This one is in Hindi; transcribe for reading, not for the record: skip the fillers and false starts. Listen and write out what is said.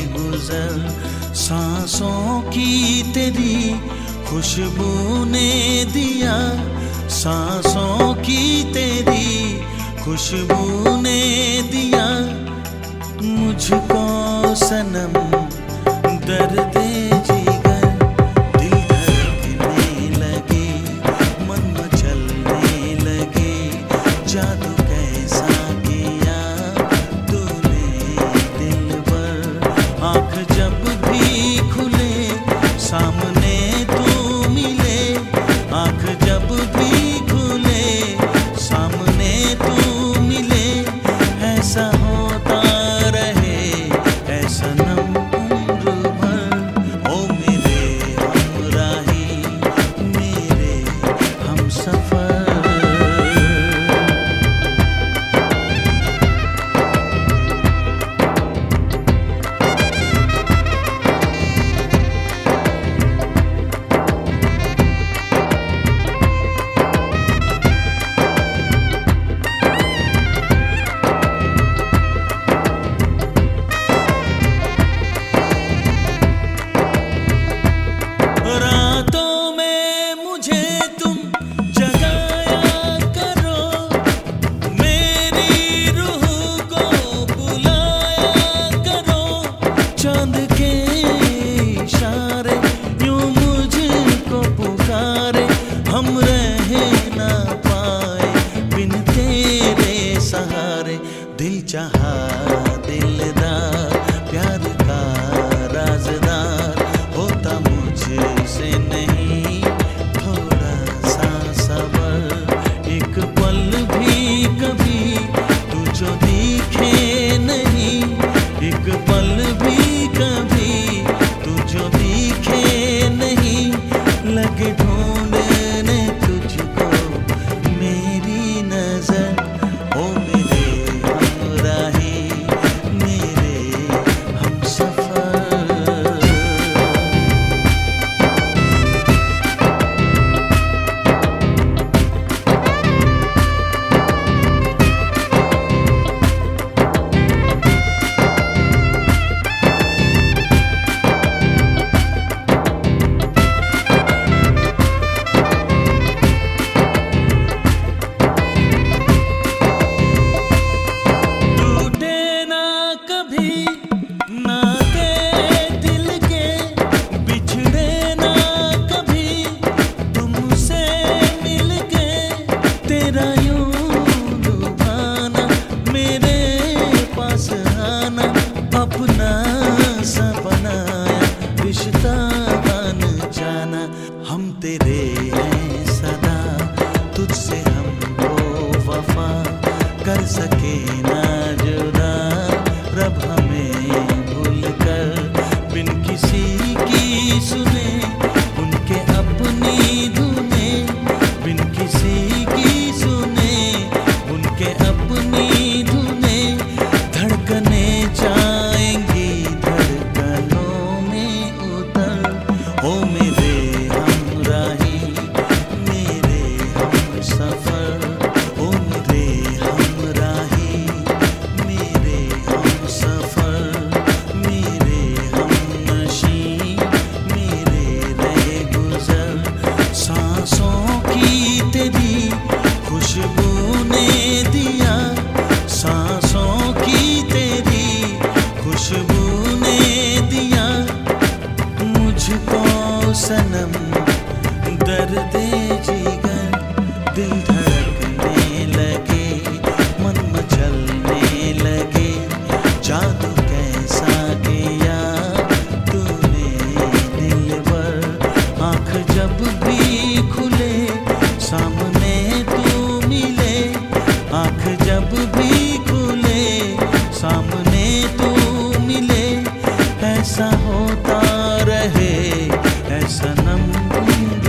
गुजर। सांसों की तेरी खुशबू ने दिया, सांसों की तेरी खुशबू ने दिया मुझको सनम दर्द जिगर। दिल धड़कने लगे, मन मचलने लगे, जादू कैसा किया तूने दिल पर। आँख जब भी खुले सामने तू मिले, आँख जब भी खुले सामने तू मिले, ऐसा होता रहे ऐ सनम उम्र भर। ओ मेरे हमराही, मेरे हमसफर। रातों में मुझे तुम जगाया करो, मेरी रूह को बुलाया करो। चांद के इशारे यूं मुझको पुकारे, हम रह ना पाए बिन तेरे सहारे। दिल चाहा दिलदार, प्यार का राजदार, होता मुझसे नहीं थोड़ा सा सबर। एक पल भी कभी तू जो दिखे नहीं, एक पल भी कभी तू जो दिखे नहीं, लगे ढूंढने तुझको मेरी नजर। ओ मेरे हमराही, मेरे हमसफर। अपना सा बनाया रिश्ता बन जाना, हम तेरे हैं सदा, तुझसे हमको वफा कर सके ना जुदा। रब हमें भूल कर बिन किसी की सुने उनके अपनी धुने, बिन किसी की सुने उनके अपनी धुने। धड़कने जाएंगी धड़कनों में उतर। ओ मेरे हमराही, मेरे हमसफर। ओ मेरे हमराही, मेरे हमसफर, मेरे हमनशी, मेरे रह गुजर। सांसों की तेरी खुशबू ने दिया, सांसों की तेरी खुशबू ने दिया मुझको सनम दर्द जिगर। दिल धड़कने लगे, मन मचलने लगे, जादू कैसा किया तूने दिल पर। आँख जब भी खुले सामने तू मिले, आँख जब भी खुले सामने तू मिले, ऐसा होता रहे ऐ सनम।